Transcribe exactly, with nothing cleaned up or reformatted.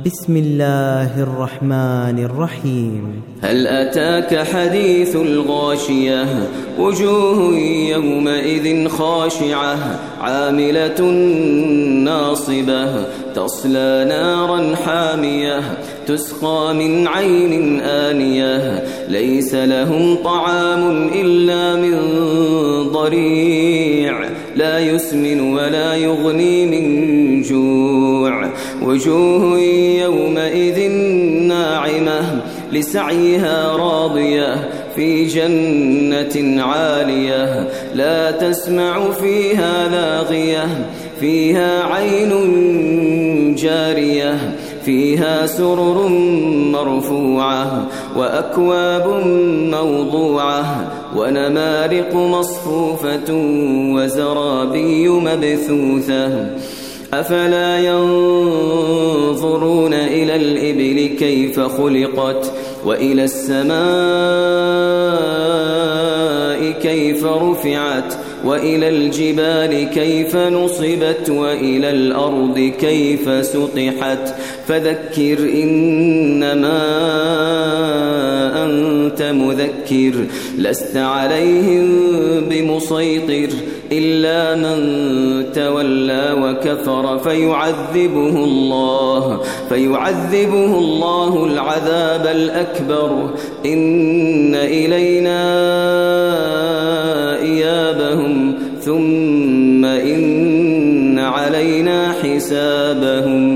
بسم الله الرحمن الرحيم. هل أتاك حديث الغاشية وجوه يومئذ خاشعة عاملة ناصبة تصلى نارا حامية تسقى من عين آنية ليس لهم طعام إلا من ضريع لا يسمن ولا يغني من جوع وجوه يومئذ ناعمة لسعيها راضية في جنة عالية لا تسمع فيها لاغية فيها عين جارية فيها سرر مرفوعة وأكواب موضوعة ونمارق مصفوفة وزرابي مبثوثة أفلا ينظرون إلى الإبل كيف خلقت وإلى السماء كيف رفعت وإلى الجبال كيف نصبت وإلى الأرض كيف سطحت فذكر إنما أنت مذكر لست عليهم بمسيطر إلا من تولى وكفر فيعذبه الله فيعذبه الله العذاب الأكبر إن إلينا إيابهم ثم إن علينا حسابهم.